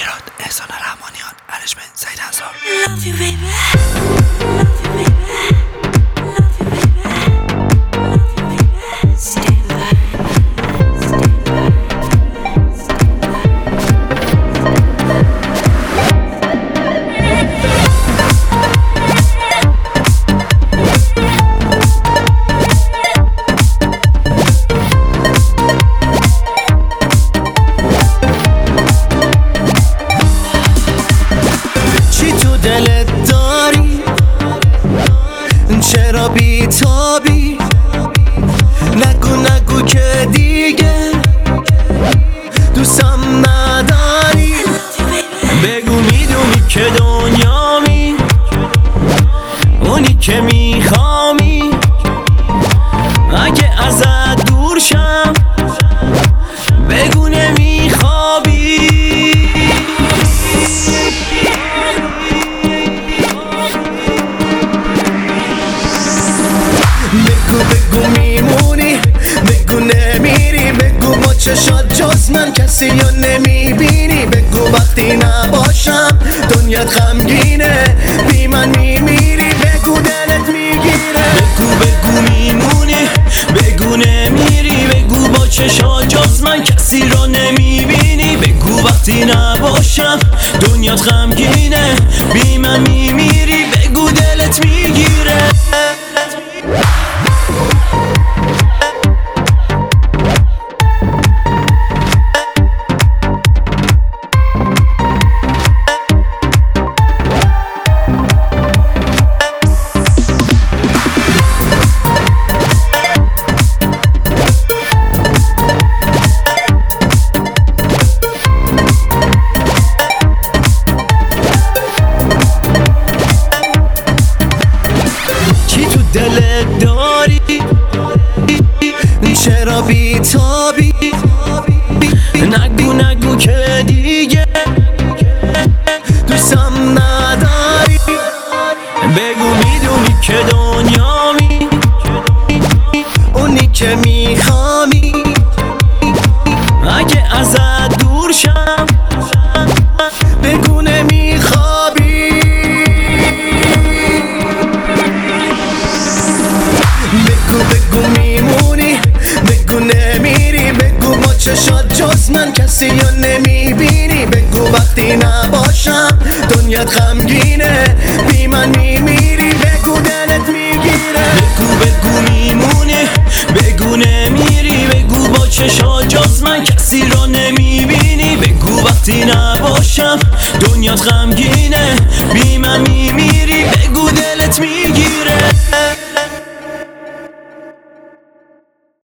شیرات، احسان رحمانیان، ارشمند، سعید انصار. Love you baby, love you baby, love you baby, love you baby. Stay alive, stay alive, دلت داری چرا بیتابی؟ نگو که دیگه دوستم نداری. بگو میدونی که دنیامی، اونی که میخوامی. اگه ازت دور شم بگو نمیخوابی. بگو میمونی، بگو نمیری. بگو با چشات جز من کسی رو نمیبینی. بگو وقتی نباشم دنیات غمگینه، بی من میمیری. بگو دلت میگیره. بگو میمونی، بگو نمیری. بگو با چشات جز من کسی رو نمیبینی. بگو وقتی نباشم دنیات غمگینه، بی من میمیری. بگو دلت میگیره. دلت داری چرا بیتابی؟ نگو که دیگه دوستم نداری. بگو میدونی که دنیامی، اونی که میخوامی. اگه ازت دور شم بگو نمیخوابی. بگو میمونی، بگو نمیری. بگو با چشات جز من کسی رو نمیبینی. بگو وقتی نباشم دنیات غمگینه، بی من میمیری. بگو دلت میگیره. بگو میمونی، بگو نمیری. بگو با چشات جز من کسی رو نمیبینی. بگو وقتی نباشم دنیات غمگینه، بی من میمیری. بگو دلت میگیره.